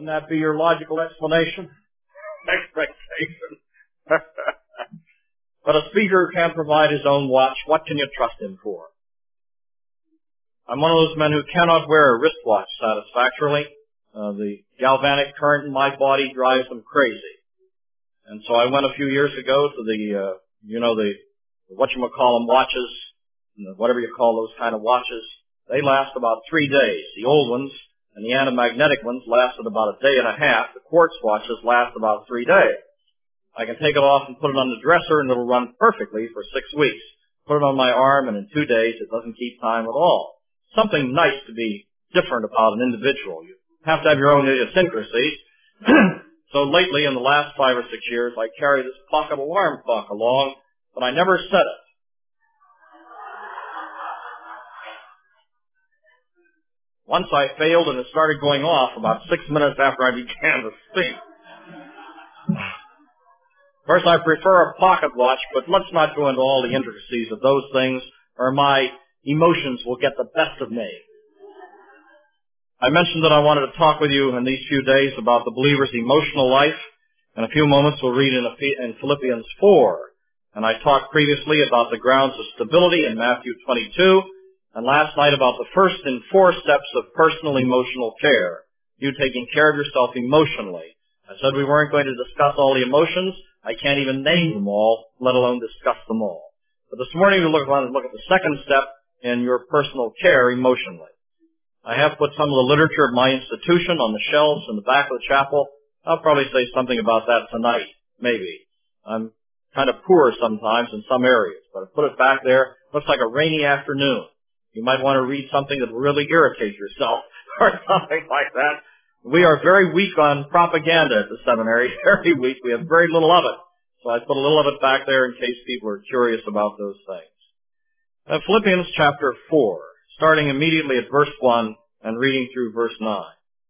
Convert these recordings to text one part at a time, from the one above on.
Wouldn't that be your logical explanation? Expectation. But a speaker can't provide his own watch. What can you trust him for? I'm one of those men who cannot wear a wristwatch satisfactorily. The galvanic current in my body drives them crazy. And so I went a few years ago to the whatchamacallem watches, whatever you call those kind of watches. They last about 3 days. The old ones and the antimagnetic ones lasted about a day and a half. The quartz watches last about 3 days. I can take it off and put it on the dresser and it'll run perfectly for 6 weeks. Put it on my arm and in 2 days it doesn't keep time at all. Something nice to be different about an individual. You have to have your own idiosyncrasies. So lately, in the last 5 or 6 years, I carry this pocket alarm clock along, but I never set it. Once I failed and it started going off about 6 minutes after I began to speak. Of course, I prefer a pocket watch, but let's not go into all the intricacies of those things, or my emotions will get the best of me. I mentioned that I wanted to talk with you in these few days about the believer's emotional life. In a few moments, we'll read in Philippians 4. And I talked previously about the grounds of stability in Matthew 22, and last night about the first in 4 steps of personal emotional care. You taking care of yourself emotionally. I said we weren't going to discuss all the emotions. I can't even name them all, let alone discuss them all. But this morning we'll look at the second step in your personal care emotionally. I have put some of the literature of my institution on the shelves in the back of the chapel. I'll probably say something about that tonight, maybe. I'm kind of poor sometimes in some areas, but I put it back there. Looks like a rainy afternoon. You might want to read something that will really irritate yourself or something like that. We are very weak on propaganda at the seminary, very weak. We have very little of it. So I put a little of it back there in case people are curious about those things. Philippians chapter 4, starting immediately at verse 1 and reading through verse 9.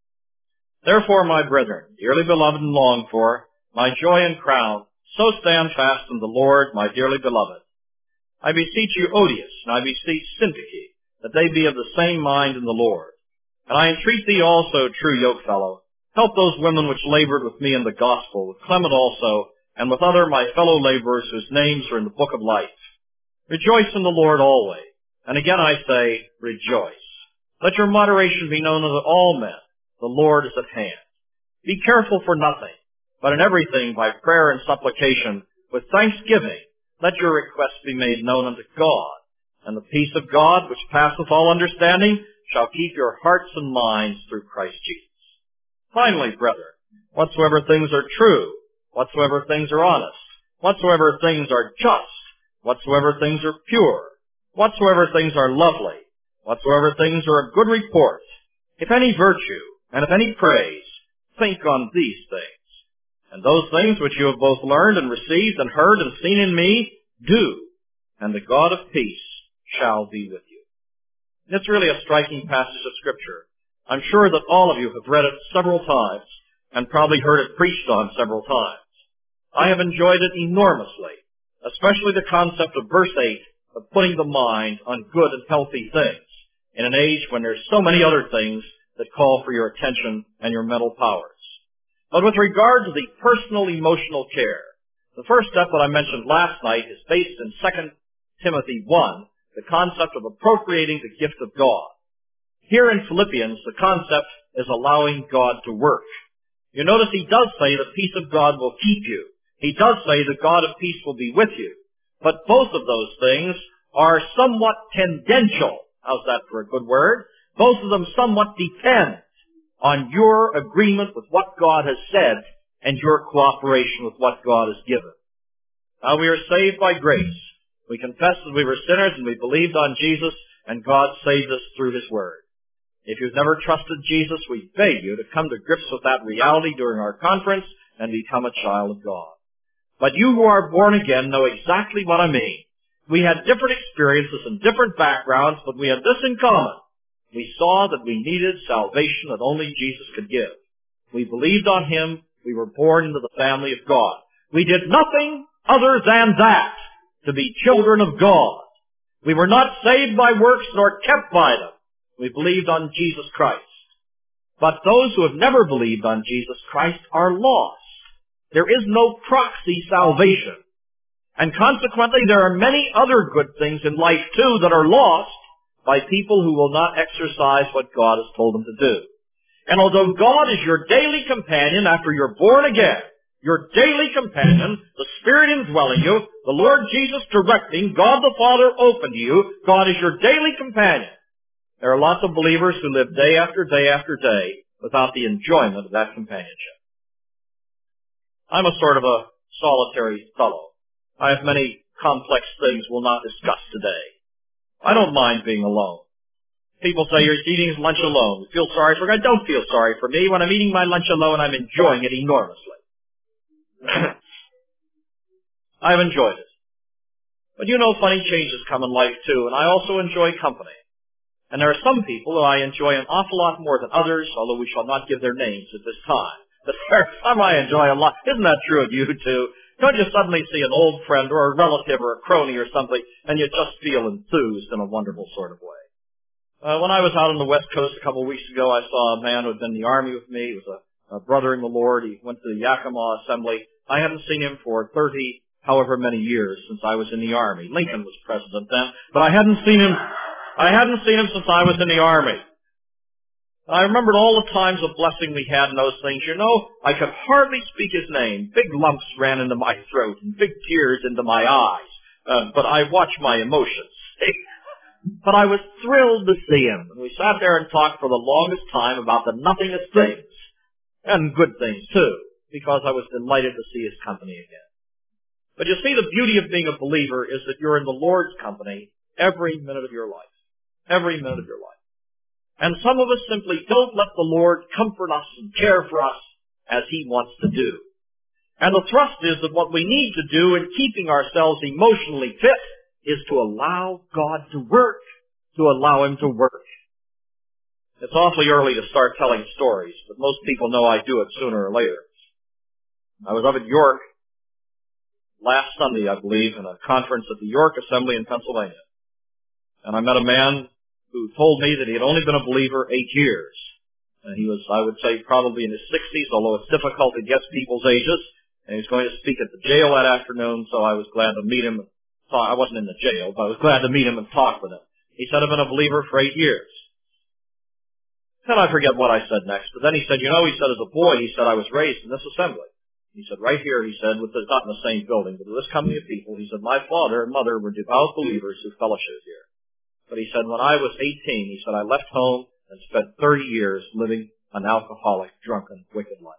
Therefore, my brethren, dearly beloved and longed for, my joy and crown, so stand fast in the Lord, my dearly beloved. I beseech you, Odious, and I beseech Syntyche, that they be of the same mind in the Lord. And I entreat thee also, true yokefellow, help those women which labored with me in the gospel, with Clement also, and with other my fellow laborers whose names are in the book of life. Rejoice in the Lord always. And again I say, rejoice. Let your moderation be known unto all men. The Lord is at hand. Be careful for nothing, but in everything by prayer and supplication, with thanksgiving, let your requests be made known unto God. And the peace of God, which passeth all understanding, shall keep your hearts and minds through Christ Jesus. Finally, brethren, whatsoever things are true, whatsoever things are honest, whatsoever things are just, whatsoever things are pure, whatsoever things are lovely, whatsoever things are of good report, if any virtue, and if any praise, think on these things. And those things which you have both learned and received and heard and seen in me, do, and the God of peace shall be with you. It's really a striking passage of Scripture. I'm sure that all of you have read it several times and probably heard it preached on several times. I have enjoyed it enormously, especially the concept of verse 8 of putting the mind on good and healthy things in an age when there's so many other things that call for your attention and your mental powers. But with regard to the personal emotional care, the first step that I mentioned last night is based in 2 Timothy 1, the concept of appropriating the gift of God. Here in Philippians, the concept is allowing God to work. You notice he does say the peace of God will keep you. He does say the God of peace will be with you. But both of those things are somewhat tendential. How's that for a good word? Both of them somewhat depend on your agreement with what God has said and your cooperation with what God has given. Now, we are saved by grace. We confess that we were sinners and we believed on Jesus, and God saved us through His Word. If you've never trusted Jesus, we beg you to come to grips with that reality during our conference and become a child of God. But you who are born again know exactly what I mean. We had different experiences and different backgrounds, but we had this in common. We saw that we needed salvation that only Jesus could give. We believed on Him. We were born into the family of God. We did nothing other than that, to be children of God. We were not saved by works nor kept by them. We believed on Jesus Christ. But those who have never believed on Jesus Christ are lost. There is no proxy salvation. And consequently, there are many other good things in life, too, that are lost by people who will not exercise what God has told them to do. And although God is your daily companion after you're born again, your daily companion, the Spirit indwelling you, the Lord Jesus directing, God the Father open to you, God is your daily companion. There are lots of believers who live day after day after day without the enjoyment of that companionship. I'm a sort of a solitary fellow. I have many complex things we'll not discuss today. I don't mind being alone. People say you're eating lunch alone. You feel sorry for me? I don't feel sorry for me. When I'm eating my lunch alone, I'm enjoying it enormously. I've enjoyed it. But you know, funny changes come in life too, and I also enjoy company. And there are some people who I enjoy an awful lot more than others, although we shall not give their names at this time. But there are some I enjoy a lot. Isn't that true of you too? Don't you suddenly see an old friend or a relative or a crony or something, and you just feel enthused in a wonderful sort of way? When I was out on the West Coast a couple of weeks ago, I saw a man who had been in the Army with me. He was a brother in the Lord. He went to the Yakima Assembly. I hadn't seen him for 30 however many years since I was in the Army. Lincoln was president then, but I hadn't seen him since I was in the Army. I remembered all the times of blessing we had in those things. You know, I could hardly speak his name. Big lumps ran into my throat and big tears into my eyes. But I watched my emotions. But I was thrilled to see him. And we sat there and talked for the longest time about the nothingest things. And good things, too, because I was delighted to see his company again. But you see, the beauty of being a believer is that you're in the Lord's company every minute of your life. Every minute of your life. And some of us simply don't let the Lord comfort us and care for us as He wants to do. And the thrust is that what we need to do in keeping ourselves emotionally fit is to allow God to work, to allow Him to work. It's awfully early to start telling stories, but most people know I do it sooner or later. I was up at York last Sunday, I believe, in a conference at the York Assembly in Pennsylvania. And I met a man who told me that he had only been a believer 8 years. And he was, I would say, probably in his 60s, although it's difficult to guess people's ages. And he was going to speak at the jail that afternoon, so I was glad to meet him. I wasn't in the jail, but I was glad to meet him and talk with him. He said, I've been a believer for 8 years. And I forget what I said next, but then he said, you know, he said, as a boy, he said, I was raised in this assembly. He said, right here, he said, not in the same building, but with this company of people, he said, my father and mother were devout believers who fellowshiped here. But he said, when I was 18, he said, I left home and spent 30 years living an alcoholic, drunken, wicked life.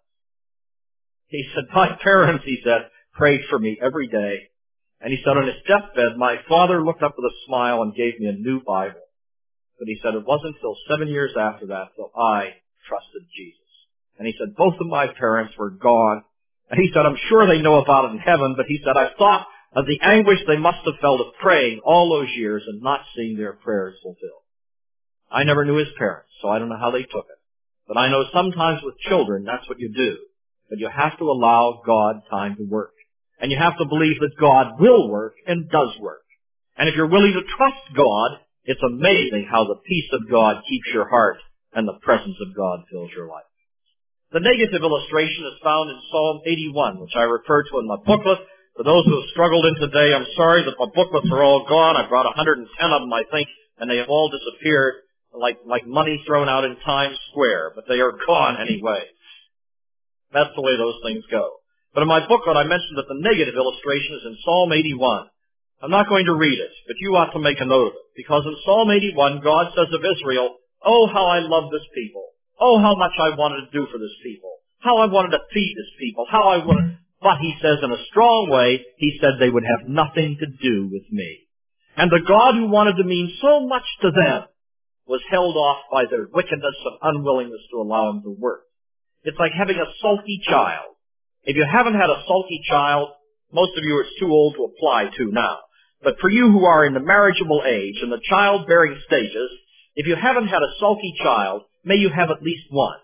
He said, my parents, he said, prayed for me every day. And he said, on his deathbed, my father looked up with a smile and gave me a new Bible. But he said, it wasn't until 7 years after that till I trusted Jesus. And he said, both of my parents were gone. And he said, I'm sure they know about it in heaven, but he said, I thought of the anguish they must have felt of praying all those years and not seeing their prayers fulfilled. I never knew his parents, so I don't know how they took it. But I know sometimes with children, that's what you do. But you have to allow God time to work. And you have to believe that God will work and does work. And if you're willing to trust God, it's amazing how the peace of God keeps your heart and the presence of God fills your life. The negative illustration is found in Psalm 81, which I refer to in my booklet. For those who have struggled in today, I'm sorry that my booklets are all gone. I brought 110 of them, I think, and they have all disappeared like money thrown out in Times Square. But they are gone anyway. That's the way those things go. But in my booklet, I mentioned that the negative illustration is in Psalm 81. I'm not going to read it, but you ought to make a note of it. Because in Psalm 81, God says of Israel, oh, how I love this people. Oh, how much I wanted to do for this people. How I wanted to feed this people. How I wanted... But he says in a strong way, he said they would have nothing to do with me. And the God who wanted to mean so much to them was held off by their wickedness and unwillingness to allow him to work. It's like having a sulky child. If you haven't had a sulky child, most of you it's too old to apply to now. But for you who are in the marriageable age and the childbearing stages, if you haven't had a sulky child, may you have at least one.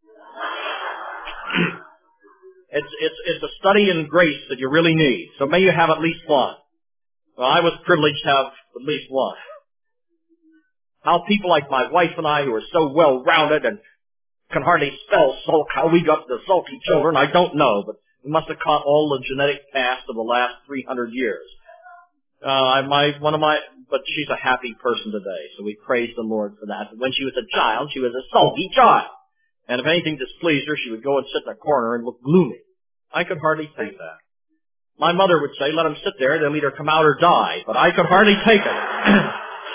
It's a study in grace that you really need. So may you have at least one. Well, I was privileged to have at least one. How people like my wife and I, who are so well-rounded and can hardly spell sulk. How we got the sulky children, I don't know, but we must have caught all the genetic past of the last 300 years. But she's a happy person today, so we praise the Lord for that. But when she was a child, she was a sulky child. And if anything displeased her, she would go and sit in a corner and look gloomy. I could hardly take that. My mother would say, let him sit there, they'll either come out or die. But I could hardly take it.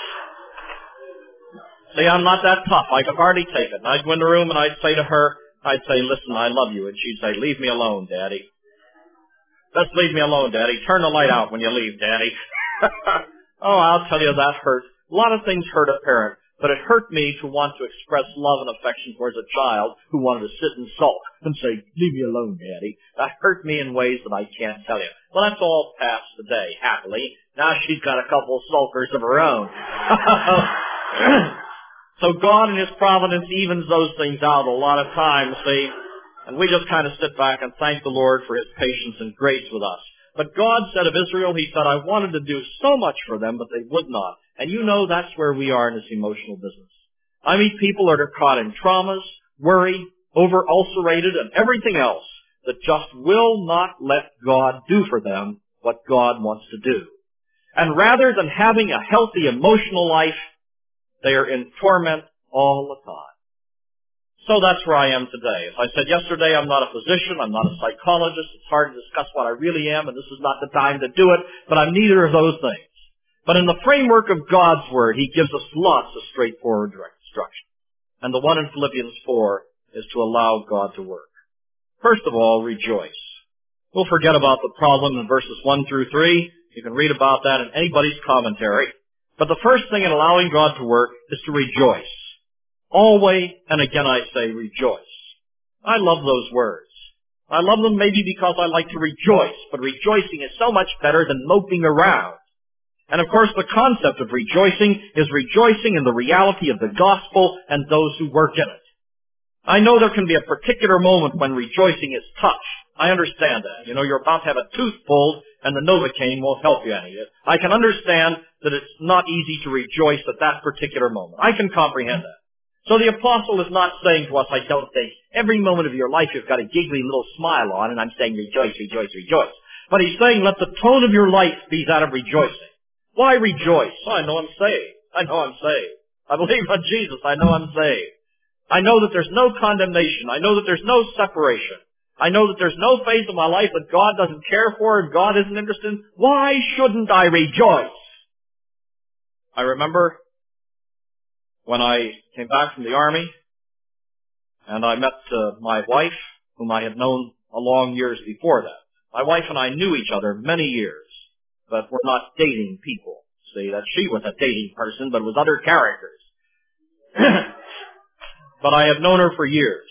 See, I'm not that tough. I could hardly take it. And I'd go in the room and I'd say to her, I'd say, listen, I love you. And she'd say, leave me alone, Daddy. Just leave me alone, Daddy. Turn the light out when you leave, Daddy. Oh, I'll tell you, that hurt. A lot of things hurt a parent, but it hurt me to want to express love and affection towards a child who wanted to sit and sulk and say, leave me alone, Daddy. That hurt me in ways that I can't tell you. Well, that's all past today, happily. Now she's got a couple of sulkers of her own. So God in His providence evens those things out a lot of times, see, and we just kind of sit back and thank the Lord for His patience and grace with us. But God said of Israel, He said, I wanted to do so much for them, but they would not. And you know that's where we are in this emotional business. I meet people that are caught in traumas, worry, over-ulcerated, and everything else that just will not let God do for them what God wants to do. And rather than having a healthy emotional life, they are in torment all the time. So that's where I am today. As I said yesterday, I'm not a physician, I'm not a psychologist, it's hard to discuss what I really am, and this is not the time to do it, but I'm neither of those things. But in the framework of God's Word, He gives us lots of straightforward direct instruction. And the one in Philippians 4 is to allow God to work. First of all, rejoice. We'll forget about the problem in verses 1 through 3. You can read about that in anybody's commentary. But the first thing in allowing God to work is to rejoice. Always, and again I say, rejoice. I love those words. I love them maybe because I like to rejoice, but rejoicing is so much better than moping around. And of course the concept of rejoicing is rejoicing in the reality of the gospel and those who work in it. I know there can be a particular moment when rejoicing is touched. I understand that. You know, you're about to have a tooth pulled and the Novocaine won't help you any. I can understand that it's not easy to rejoice at that particular moment. I can comprehend that. So the apostle is not saying to us, I don't think, every moment of your life you've got a giggly little smile on, and I'm saying rejoice, rejoice, rejoice. But he's saying let the tone of your life be that of rejoicing. Why rejoice? Oh, I know I'm saved. I know I'm saved. I believe on Jesus. I know I'm saved. I know that there's no condemnation. I know that there's no separation. I know that there's no phase of my life that God doesn't care for and God isn't interested in. Why shouldn't I rejoice? I remember when I came back from the Army, and I met my wife, whom I had known a long years before that. My wife and I knew each other many years, but were not dating people. See, that she was a dating person, but with other characters. But I have known her for years.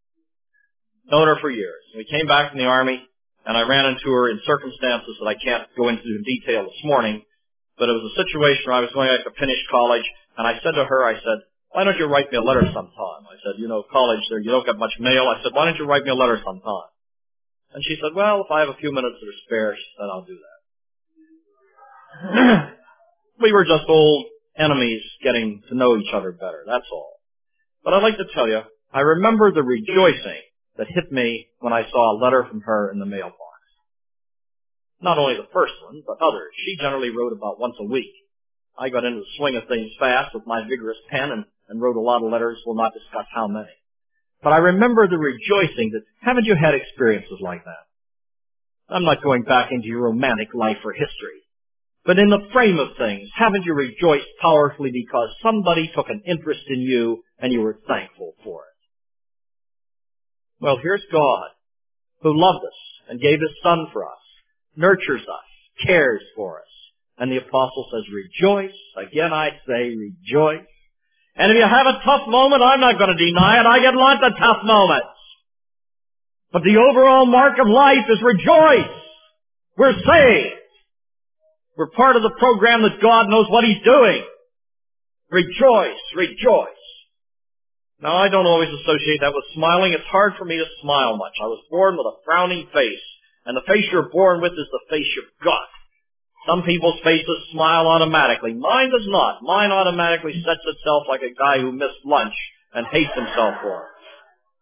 We came back from the Army, and I ran into her in circumstances that I can't go into in detail this morning, but it was a situation where I was going to finish college, and I said to her, I said, why don't you write me a letter sometime? I said, you know, college there, you don't get much mail. I said, why don't you write me a letter sometime? And she said, well, if I have a few minutes to spare, she said, I'll do that. We were just old enemies getting to know each other better, that's all. But I'd like to tell you, I remember the rejoicing that hit me when I saw a letter from her in the mailbox. Not only the first one, but others. She generally wrote about once a week. I got into the swing of things fast with my vigorous pen and wrote a lot of letters. We'll not discuss how many. But I remember the rejoicing that, haven't you had experiences like that? I'm not going back into your romantic life or history. But in the frame of things, haven't you rejoiced powerfully because somebody took an interest in you and you were thankful for it? Well, here's God, who loved us and gave His Son for us, nurtures us, cares for us. And the apostle says, rejoice. Again, I say rejoice. And if you have a tough moment, I'm not going to deny it. I get lots of tough moments. But the overall mark of life is rejoice. We're saved. We're part of the program that God knows what He's doing. Rejoice, rejoice. Now, I don't always associate that with smiling. It's hard for me to smile much. I was born with a frowning face, and the face you're born with is the face you've got. Some people's faces smile automatically. Mine does not. Mine automatically sets itself like a guy who missed lunch and hates himself for it.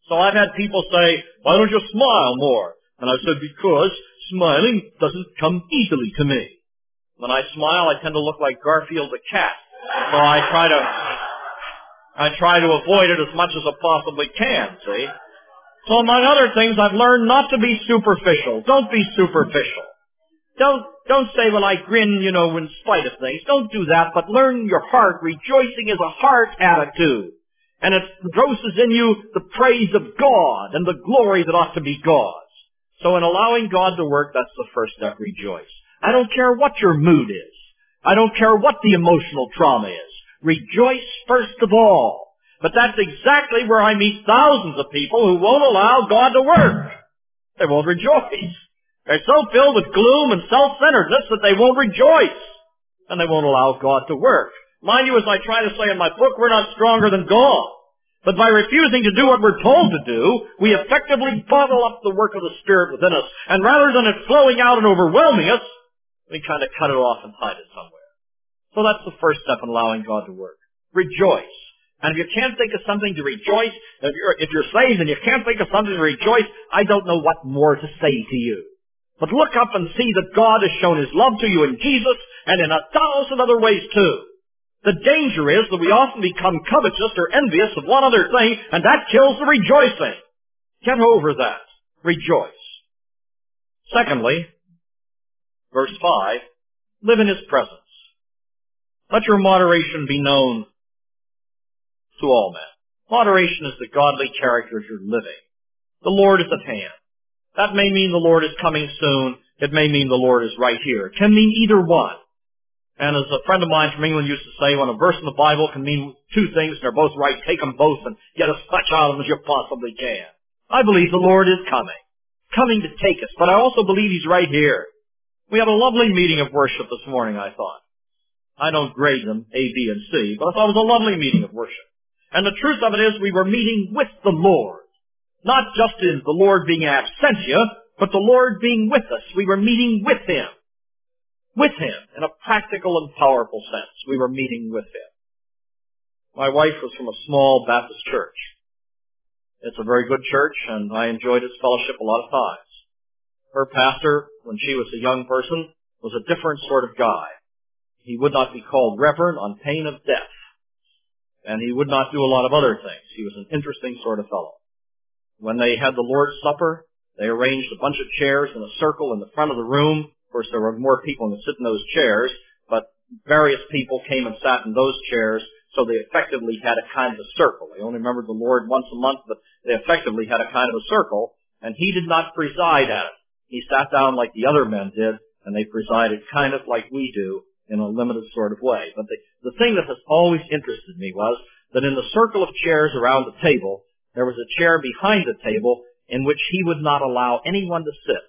So I've had people say, why don't you smile more? And I've said, because smiling doesn't come easily to me. When I smile, I tend to look like Garfield the cat. So I try to avoid it as much as I possibly can, see? So among other things, I've learned not to be superficial. Don't be superficial. Don't say, well, I grin, in spite of things. Don't do that, but learn your heart. Rejoicing is a heart attitude. And it produces in you the praise of God and the glory that ought to be God's. So in allowing God to work, that's the first step, rejoice. I don't care what your mood is. I don't care what the emotional trauma is. Rejoice first of all. But that's exactly where I meet thousands of people who won't allow God to work. They won't rejoice. They're so filled with gloom and self-centeredness that they won't rejoice. And they won't allow God to work. Mind you, as I try to say in my book, we're not stronger than God. But by refusing to do what we're told to do, we effectively bottle up the work of the Spirit within us. And rather than it flowing out and overwhelming us, we kind of cut it off and hide it somewhere. So that's the first step in allowing God to work. Rejoice. And if you can't think of something to rejoice, if you're saved and you can't think of something to rejoice, I don't know what more to say to you. But look up and see that God has shown His love to you in Jesus and in 1,000 other ways too. The danger is that we often become covetous or envious of one other thing, and that kills the rejoicing. Get over that. Rejoice. Secondly, verse 5, live in His presence. Let your moderation be known to all men. Moderation is the godly character of your living. The Lord is at hand. That may mean the Lord is coming soon. It may mean the Lord is right here. It can mean either one. And as a friend of mine from England used to say, when a verse in the Bible can mean two things and they're both right, take them both and get as much out of them as you possibly can. I believe the Lord is coming to take us, but I also believe He's right here. We had a lovely meeting of worship this morning, I thought. I don't grade them, A, B, and C, but I thought it was a lovely meeting of worship. And the truth of it is we were meeting with the Lord. Not just in the Lord being absentia, but the Lord being with us. We were meeting with Him. With Him, in a practical and powerful sense. We were meeting with Him. My wife was from a small Baptist church. It's a very good church, and I enjoyed its fellowship a lot of times. Her pastor, when she was a young person, was a different sort of guy. He would not be called reverend on pain of death. And he would not do a lot of other things. He was an interesting sort of fellow. When they had the Lord's Supper, they arranged a bunch of chairs in a circle in the front of the room. Of course, there were more people than sit in those chairs, but various people came and sat in those chairs, so they effectively had a kind of a circle. They only remembered the Lord once a month, but they effectively had a kind of a circle, and he did not preside at it. He sat down like the other men did, and they presided kind of like we do in a limited sort of way. But the thing that has always interested me was that in the circle of chairs around the table, there was a chair behind the table in which he would not allow anyone to sit.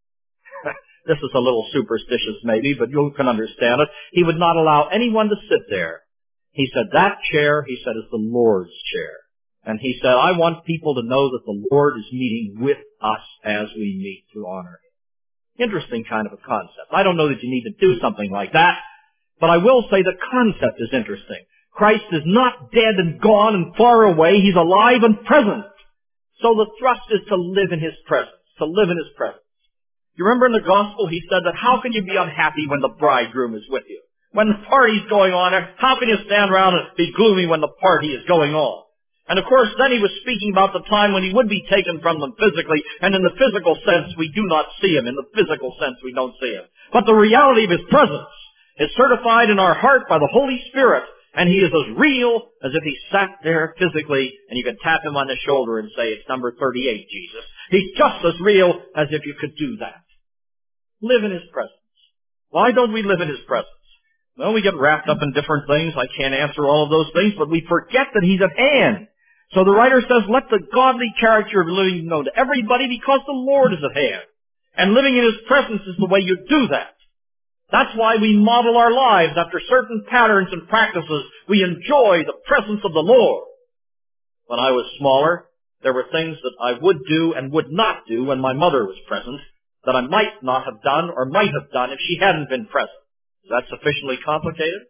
This is a little superstitious maybe, but you can understand it. He would not allow anyone to sit there. He said, that chair, he said, is the Lord's chair. And he said, I want people to know that the Lord is meeting with us as we meet to honor Him. Interesting kind of a concept. I don't know that you need to do something like that, but I will say the concept is interesting. Christ is not dead and gone and far away. He's alive and present. So the thrust is to live in His presence, to live in His presence. You remember in the gospel, He said that how can you be unhappy when the bridegroom is with you? When the party's going on, how can you stand around and be gloomy when the party is going on? And of course, then He was speaking about the time when He would be taken from them physically, and in the physical sense, we do not see Him. In the physical sense, we don't see Him. But the reality of His presence is certified in our heart by the Holy Spirit, and He is as real as if He sat there physically, and you could tap Him on the shoulder and say, it's number 38, Jesus. He's just as real as if you could do that. Live in His presence. Why don't we live in His presence? Well, we get wrapped up in different things. I can't answer all of those things, but we forget that He's at hand. So the writer says, let the godly character of living be known to everybody because the Lord is at hand. And living in His presence is the way you do that. That's why we model our lives after certain patterns and practices. We enjoy the presence of the Lord. When I was smaller, there were things that I would do and would not do when my mother was present that I might not have done or might have done if she hadn't been present. Is that sufficiently complicated?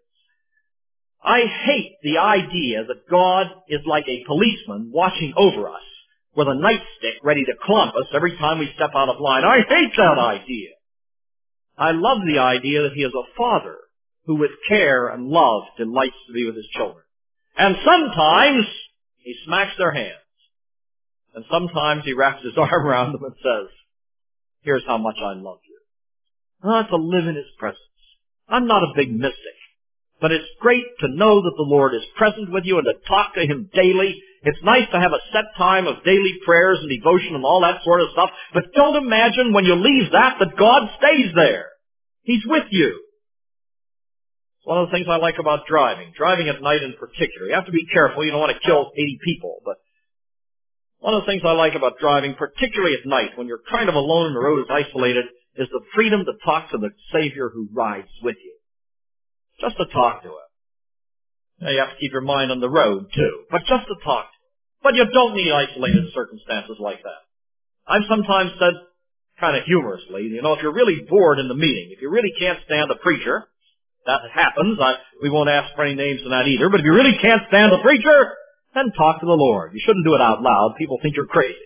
I hate the idea that God is like a policeman watching over us with a nightstick ready to clump us every time we step out of line. I hate that idea. I love the idea that he is a father who with care and love delights to be with his children. And sometimes he smacks their hands. And sometimes he wraps his arm around them and says, here's how much I love you. To live in his presence. I'm not a big mystic, but it's great to know that the Lord is present with you and to talk to him daily. It's nice to have a set time of daily prayers and devotion and all that sort of stuff, but don't imagine when you leave that God stays there. He's with you. It's one of the things I like about driving at night in particular. You have to be careful. You don't want to kill 80 people, but one of the things I like about driving, particularly at night, when you're kind of alone and the road is isolated, is the freedom to talk to the Savior who rides with you. Just to talk to him. Now, you have to keep your mind on the road, too, but just to talk to him. But you don't need isolated circumstances like that. I've sometimes said, kind of humorously, if you're really bored in the meeting, if you really can't stand the preacher, that happens. We won't ask for any names in that either, but if you really can't stand the preacher, then talk to the Lord. You shouldn't do it out loud. People think you're crazy.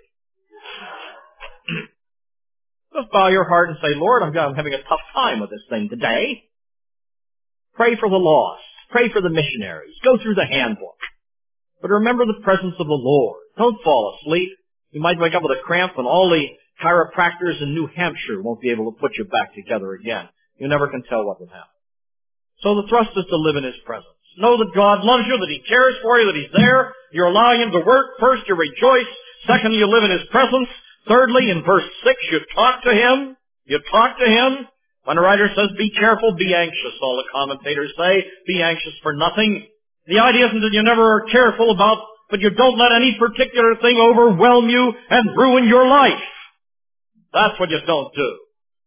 Just bow your heart and say, Lord, I'm having a tough time with this thing today. Pray for the lost. Pray for the missionaries. Go through the handbook. But remember the presence of the Lord. Don't fall asleep. You might wake up with a cramp and all the chiropractors in New Hampshire won't be able to put you back together again. You never can tell what will happen. So the thrust is to live in his presence. Know that God loves you, that he cares for you, that he's there. You're allowing him to work. First, you rejoice. Second, you live in his presence. Thirdly, in verse 6, you talk to him. You talk to him. When a writer says, be careful, be anxious, all the commentators say, be anxious for nothing. The idea isn't that you never are careful about, but you don't let any particular thing overwhelm you and ruin your life. That's what you don't do.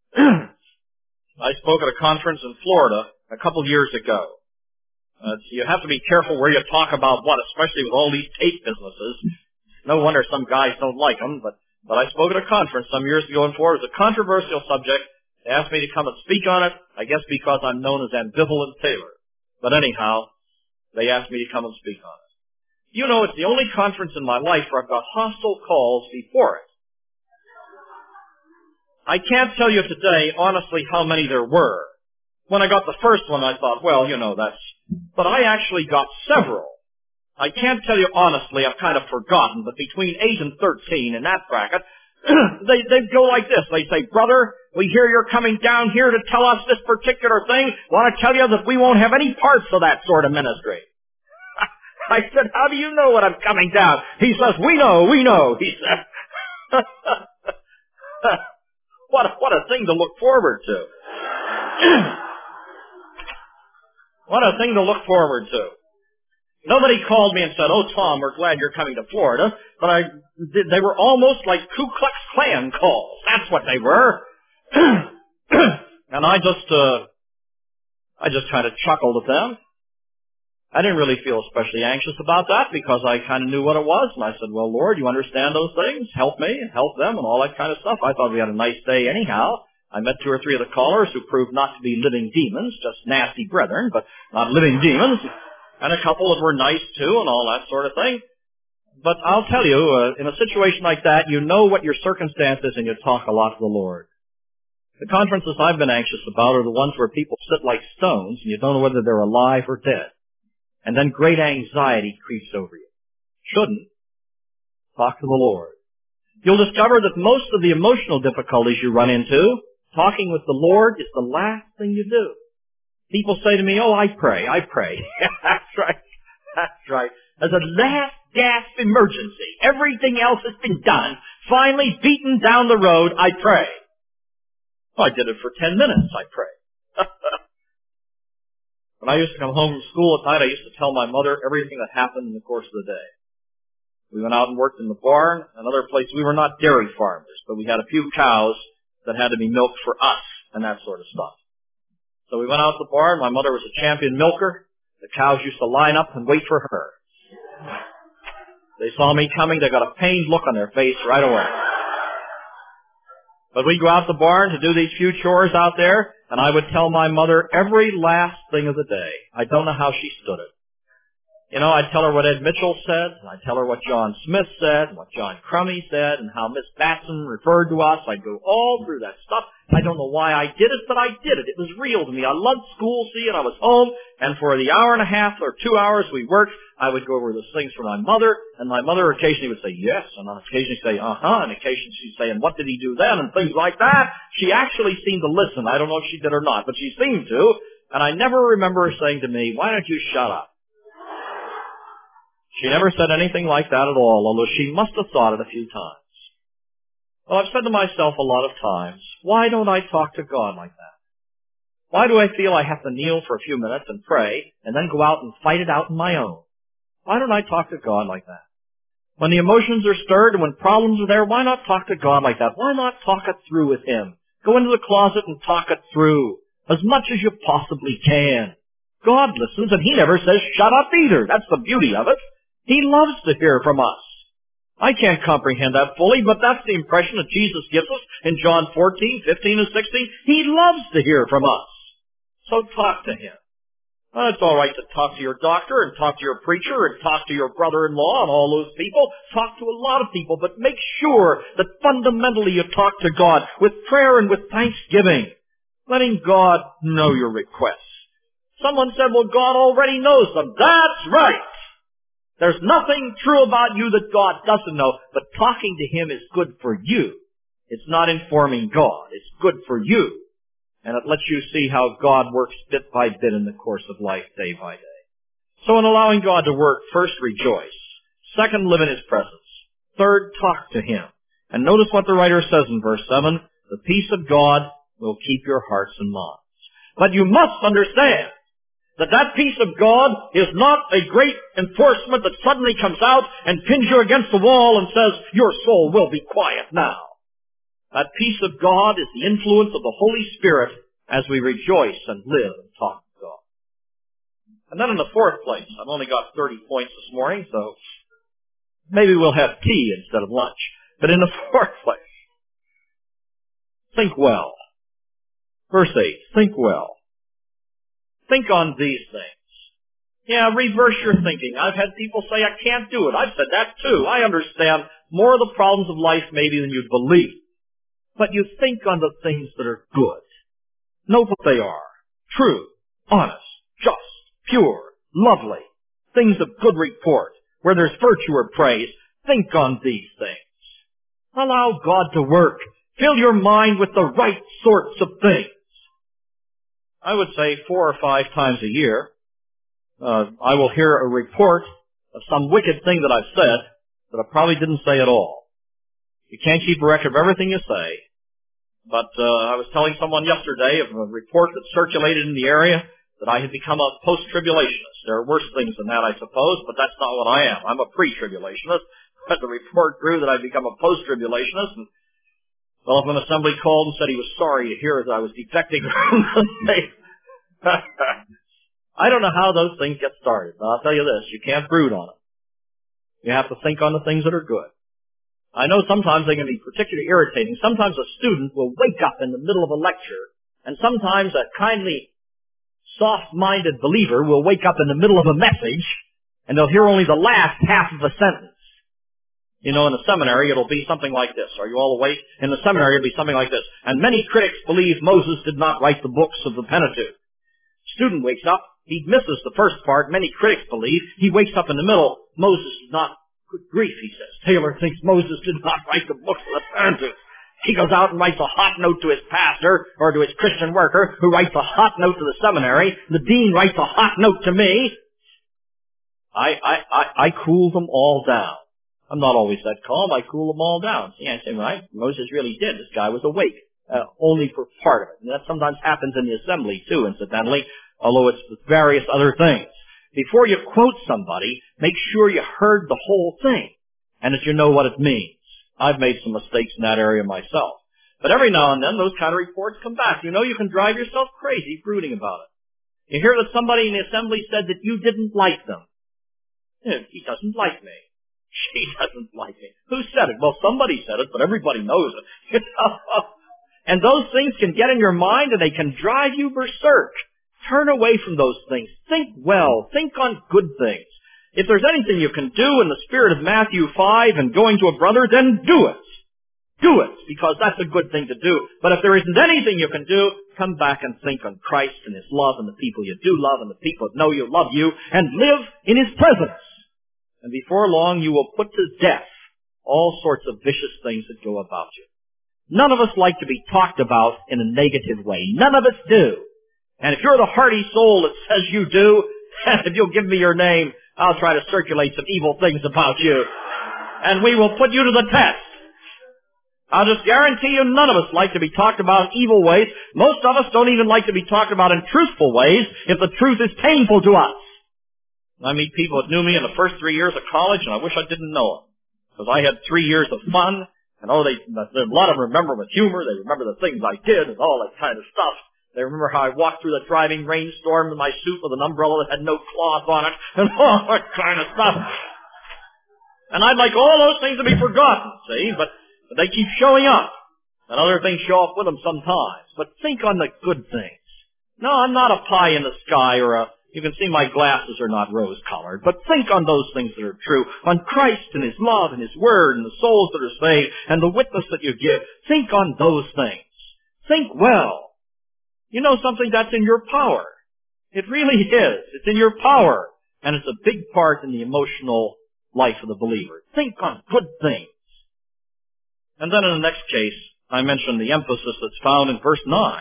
I spoke at a conference in Florida a couple years ago. You have to be careful where you talk about what, especially with all these tape businesses. No wonder some guys don't like them, but I spoke at a conference some years ago in Florida. It was a controversial subject. They asked me to come and speak on it, I guess because I'm known as Ambivalent Taylor. But anyhow, they asked me to come and speak on it. It's the only conference in my life where I've got hostile calls before it. I can't tell you today, honestly, how many there were. When I got the first one, I thought, well, but I actually got several. I can't tell you honestly, I've kind of forgotten, but between 8 and 13 in that bracket, they go like this. They say, brother, we hear you're coming down here to tell us this particular thing. Want to tell you that we won't have any parts of that sort of ministry. I said, how do you know what I'm coming down? He says, we know, he said. What a thing to look forward to. What a thing to look forward to. Nobody called me and said, oh, Tom, we're glad you're coming to Florida. But they were almost like Ku Klux Klan calls. That's what they were. And I just kind of chuckled at them. I didn't really feel especially anxious about that because I kind of knew what it was. And I said, well, Lord, you understand those things? Help me, help them, and all that kind of stuff. I thought we had a nice day anyhow. I met 2 or 3 of the callers who proved not to be living demons, just nasty brethren, but not living demons. And a couple that were nice, too, and all that sort of thing. But I'll tell you, in a situation like that, you know what your circumstance is and you talk a lot to the Lord. The conferences I've been anxious about are the ones where people sit like stones and you don't know whether they're alive or dead. And then great anxiety creeps over you. Shouldn't. Talk to the Lord. You'll discover that most of the emotional difficulties you run into, talking with the Lord is the last thing you do. People say to me, oh, I pray. That's right. As a last gasp emergency, everything else has been done. Finally beaten down the road, I pray. Oh, I did it for 10 minutes, I pray. When I used to come home from school at night, I used to tell my mother everything that happened in the course of the day. We went out and worked in the barn, another place. We were not dairy farmers, but we had a few cows that had to be milked for us and that sort of stuff. So we went out to the barn. My mother was a champion milker. The cows used to line up and wait for her. They saw me coming. They got a pained look on their face right away. But we'd go out to the barn to do these few chores out there, and I would tell my mother every last thing of the day. I don't know how she stood it. I'd tell her what Ed Mitchell said, and I'd tell her what John Smith said, and what John Crummy said, and how Miss Batson referred to us. I'd go all through that stuff. I don't know why I did it, but I did it. It was real to me. I loved school, and I was home, and for the hour and a half or 2 hours we worked, I would go over those things for my mother, and my mother occasionally would say yes, and on occasionally say uh-huh, and occasionally she'd say, and what did he do then, and things like that. She actually seemed to listen. I don't know if she did or not, but she seemed to, and I never remember her saying to me, why don't you shut up? She never said anything like that at all, although she must have thought it a few times. Well, I've said to myself a lot of times, why don't I talk to God like that? Why do I feel I have to kneel for a few minutes and pray, and then go out and fight it out on my own? Why don't I talk to God like that? When the emotions are stirred and when problems are there, why not talk to God like that? Why not talk it through with Him? Go into the closet and talk it through as much as you possibly can. God listens, and He never says, shut up either. That's the beauty of it. He loves to hear from us. I can't comprehend that fully, but that's the impression that Jesus gives us in John 14, 15, and 16. He loves to hear from us. So talk to Him. Well, it's all right to talk to your doctor and talk to your preacher and talk to your brother-in-law and all those people. Talk to a lot of people, but make sure that fundamentally you talk to God with prayer and with thanksgiving, letting God know your requests. Someone said, well, God already knows them. That's right. There's nothing true about you that God doesn't know, but talking to Him is good for you. It's not informing God. It's good for you. And it lets you see how God works bit by bit in the course of life, day by day. So in allowing God to work, first, rejoice. Second, live in His presence. Third, talk to Him. And notice what the writer says in verse 7, the peace of God will keep your hearts and minds. But you must understand that peace of God is not a great enforcement that suddenly comes out and pins you against the wall and says, your soul will be quiet now. That peace of God is the influence of the Holy Spirit as we rejoice and live and talk to God. And then in the fourth place, I've only got 30 points this morning, so maybe we'll have tea instead of lunch. But in the fourth place, think well. Verse 8, think well. Think on these things. Yeah, reverse your thinking. I've had people say, I can't do it. I've said that too. I understand more of the problems of life maybe than you'd believe. But you think on the things that are good. Know what they are. True, honest, just, pure, lovely. Things of good report. Where there's virtue or praise. Think on these things. Allow God to work. Fill your mind with the right sorts of things. I would say 4 or 5 times a year, I will hear a report of some wicked thing that I've said that I probably didn't say at all. You can't keep a record of everything you say, but I was telling someone yesterday of a report that circulated in the area that I had become a post-tribulationist. There are worse things than that, I suppose, but that's not what I am. I'm a pre-tribulationist. But the report grew that I'd become a post-tribulationist, and well, if an assembly called and said he was sorry to hear that I was defecting from the faith. I don't know how those things get started, but I'll tell you this, you can't brood on them. You have to think on the things that are good. I know sometimes they can be particularly irritating. Sometimes a student will wake up in the middle of a lecture, and sometimes a kindly, soft-minded believer will wake up in the middle of a message, and they'll hear only the last half of a sentence. You know, in the seminary, it'll be something like this. Are you all awake? In the seminary, it'll be something like this. And many critics believe Moses did not write the books of the Pentateuch. Student wakes up. He misses the first part. Many critics believe. He wakes up in the middle. Moses did not. Good grief, he says. Taylor thinks Moses did not write the books of the Pentateuch. He goes out and writes a hot note to his pastor or to his Christian worker, who writes a hot note to the seminary. The dean writes a hot note to me. I cool them all down. I'm not always that calm. I cool them all down. See, I say, right, Moses really did. This guy was awake, only for part of it. And that sometimes happens in the assembly, too, incidentally, although it's with various other things. Before you quote somebody, make sure you heard the whole thing and that you know what it means. I've made some mistakes in that area myself. But every now and then, those kind of reports come back. You know, you can drive yourself crazy brooding about it. You hear that somebody in the assembly said that you didn't like them. He doesn't like me. She doesn't like me. Who said it? Well, somebody said it, but everybody knows it. You know? And those things can get in your mind and they can drive you berserk. Turn away from those things. Think well. Think on good things. If there's anything you can do in the spirit of Matthew 5 and going to a brother, then do it. Do it, because that's a good thing to do. But if there isn't anything you can do, come back and think on Christ and His love and the people you do love and the people that know you love you, and live in His presence. And before long, you will put to death all sorts of vicious things that go about you. None of us like to be talked about in a negative way. None of us do. And if you're the hearty soul that says you do, if you'll give me your name, I'll try to circulate some evil things about you. And we will put you to the test. I'll just guarantee you none of us like to be talked about in evil ways. Most of us don't even like to be talked about in truthful ways if the truth is painful to us. I meet people that knew me in the first 3 years of college, and I wish I didn't know them. Because I had 3 years of fun, and a lot of them remember with humor. They remember the things I did and all that kind of stuff. They remember how I walked through the driving rainstorm in my suit with an umbrella that had no cloth on it, and all that kind of stuff. And I'd like all those things to be forgotten, see, but they keep showing up, and other things show up with them sometimes. But think on the good things. No, I'm not a pie in the sky you can see my glasses are not rose-colored, but think on those things that are true, on Christ and His love and His Word and the souls that are saved and the witness that you give. Think on those things. Think well. You know something, that's in your power. It really is. It's in your power, and it's a big part in the emotional life of the believer. Think on good things. And then in the next case, I mentioned the emphasis that's found in verse 9.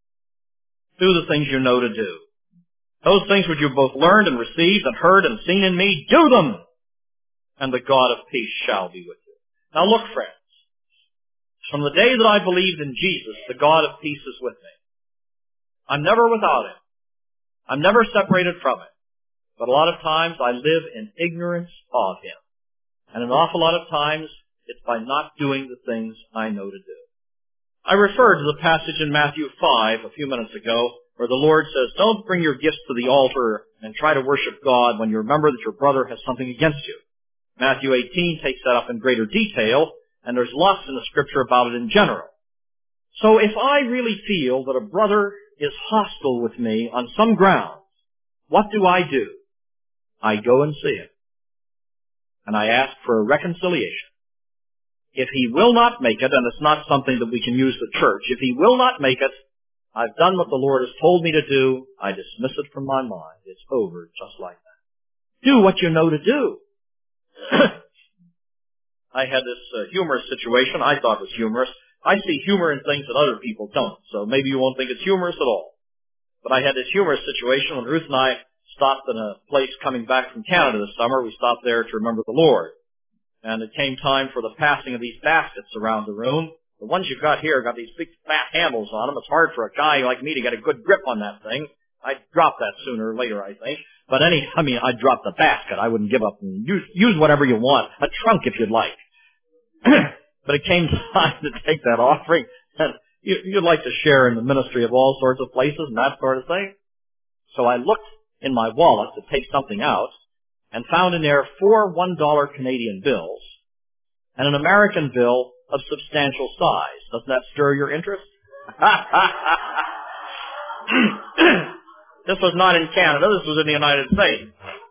Do the things you know to do. Those things which you both learned and received and heard and seen in me, do them, and the God of peace shall be with you. Now look, friends, from the day that I believed in Jesus, the God of peace is with me. I'm never without Him. I'm never separated from Him. But a lot of times I live in ignorance of Him. And an awful lot of times it's by not doing the things I know to do. I referred to the passage in Matthew 5 a few minutes ago where the Lord says, don't bring your gifts to the altar and try to worship God when you remember that your brother has something against you. Matthew 18 takes that up in greater detail, and there's lots in the Scripture about it in general. So if I really feel that a brother is hostile with me on some grounds, what do? I go and see him. And I ask for a reconciliation. If he will not make it, and it's not something that we can use the church, if he will not make it, I've done what the Lord has told me to do. I dismiss it from my mind. It's over just like that. Do what you know to do. I had this humorous situation I thought was humorous. I see humor in things that other people don't, so maybe you won't think it's humorous at all. But I had this humorous situation when Ruth and I stopped in a place coming back from Canada this summer. We stopped there to remember the Lord. And it came time for the passing of these baskets around the room. The ones you've got here got these big fat handles on them. It's hard for a guy like me to get a good grip on that thing. I'd drop that sooner or later, I think. But I'd drop the basket. I wouldn't give up and use whatever you want. A trunk if you'd like. But it came time to take that offering. And you'd like to share in the ministry of all sorts of places and that sort of thing. So I looked in my wallet to take something out and found in there 4 $1 Canadian bills and an American bill of substantial size. Doesn't that stir your interest? This was not in Canada. This was in the United States.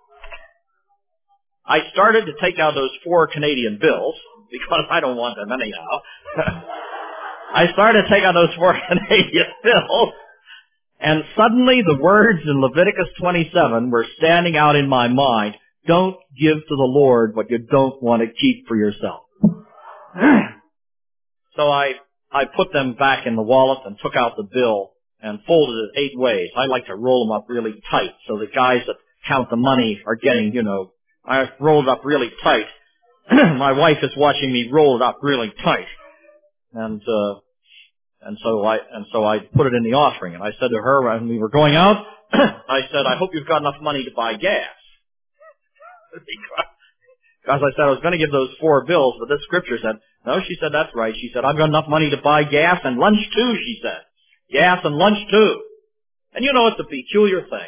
I started to take out those 4 Canadian bills because I don't want them anyhow. I started to take out those 4 Canadian bills, and suddenly the words in Leviticus 27 were standing out in my mind. Don't give to the Lord what you don't want to keep for yourself. So I put them back in the wallet and took out the bill and folded it 8 ways. I like to roll them up really tight so the guys that count the money are getting, I rolled it up really tight. My wife is watching me roll it up really tight. And so I put it in the offering. And I said to her when we were going out, I said, I hope you've got enough money to buy gas. Because I said I was going to give those 4 bills, but this scripture said, no, she said, that's right. She said, I've got enough money to buy gas and lunch too, she said. Gas and lunch too. And it's a peculiar thing.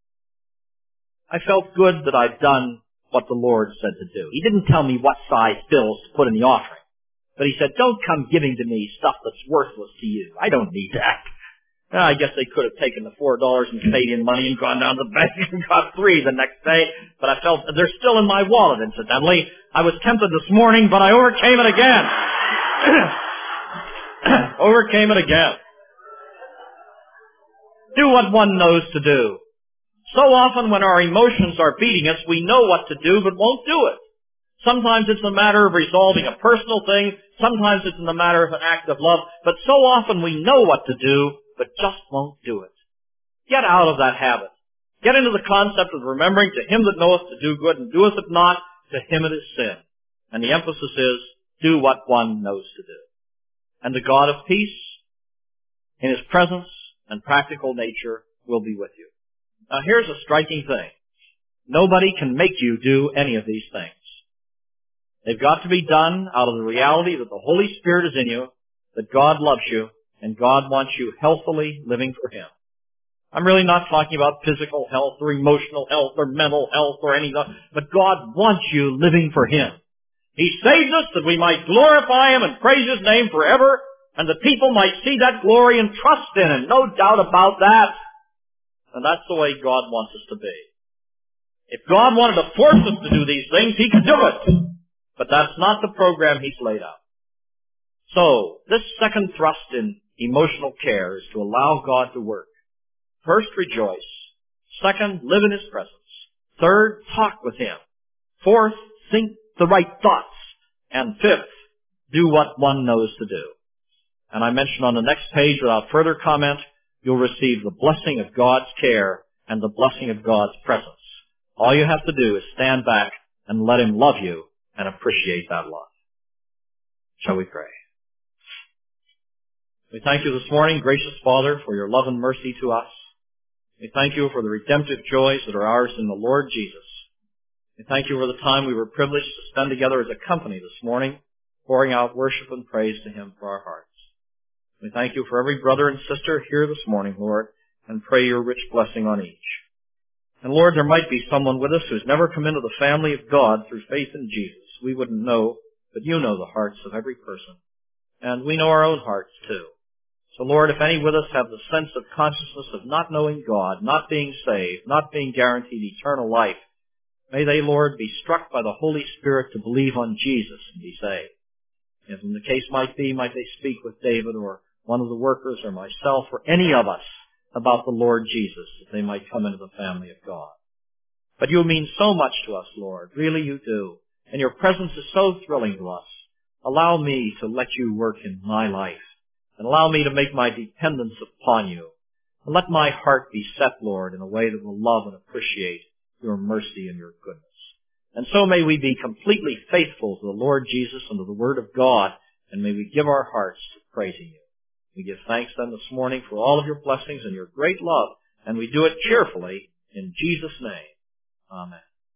I felt good that I'd done what the Lord said to do. He didn't tell me what size bills to put in the offering. But He said, don't come giving to me stuff that's worthless to you. I don't need that. I guess they could have taken the $4 in Canadian money and gone down to the bank and got $3 the next day, but I felt they're still in my wallet, incidentally. I was tempted this morning, but I overcame it again. Overcame it again. Do what one knows to do. So often when our emotions are beating us, we know what to do, but won't do it. Sometimes it's a matter of resolving a personal thing. Sometimes it's in the matter of an act of love. But so often we know what to do, but just won't do it. Get out of that habit. Get into the concept of remembering to him that knoweth to do good and doeth it not, to him it is sin. And the emphasis is, do what one knows to do. And the God of peace, in his presence and practical nature, will be with you. Now here's a striking thing. Nobody can make you do any of these things. They've got to be done out of the reality that the Holy Spirit is in you, that God loves you, and God wants you healthily living for him. I'm really not talking about physical health or emotional health or mental health or anything, but God wants you living for him. He saved us that we might glorify him and praise his name forever, and that people might see that glory and trust in him. No doubt about that. And that's the way God wants us to be. If God wanted to force us to do these things, he could do it. But that's not the program he's laid out. So, this second thrust in emotional care is to allow God to work. First, rejoice. Second, live in his presence. Third, talk with him. Fourth, think the right thoughts. And fifth, do what one knows to do. And I mentioned on the next page, without further comment, you'll receive the blessing of God's care and the blessing of God's presence. All you have to do is stand back and let him love you and appreciate that love. Shall we pray? We thank you this morning, gracious Father, for your love and mercy to us. We thank you for the redemptive joys that are ours in the Lord Jesus. We thank you for the time we were privileged to spend together as a company this morning, pouring out worship and praise to him for our hearts. We thank you for every brother and sister here this morning, Lord, and pray your rich blessing on each. And Lord, there might be someone with us who's never come into the family of God through faith in Jesus. We wouldn't know, but you know the hearts of every person. And we know our own hearts too. So Lord, if any with us have the sense of consciousness of not knowing God, not being saved, not being guaranteed eternal life, may they, Lord, be struck by the Holy Spirit to believe on Jesus and be saved. If in the case might be, might they speak with David or one of the workers or myself or any of us about the Lord Jesus, that they might come into the family of God. But you mean so much to us, Lord. Really you do. And your presence is so thrilling to us. Allow me to let you work in my life. And allow me to make my dependence upon you. And let my heart be set, Lord, in a way that will love and appreciate your mercy and your goodness. And so may we be completely faithful to the Lord Jesus and to the Word of God, and may we give our hearts to praising you. We give thanks then this morning for all of your blessings and your great love, and we do it cheerfully in Jesus' name. Amen.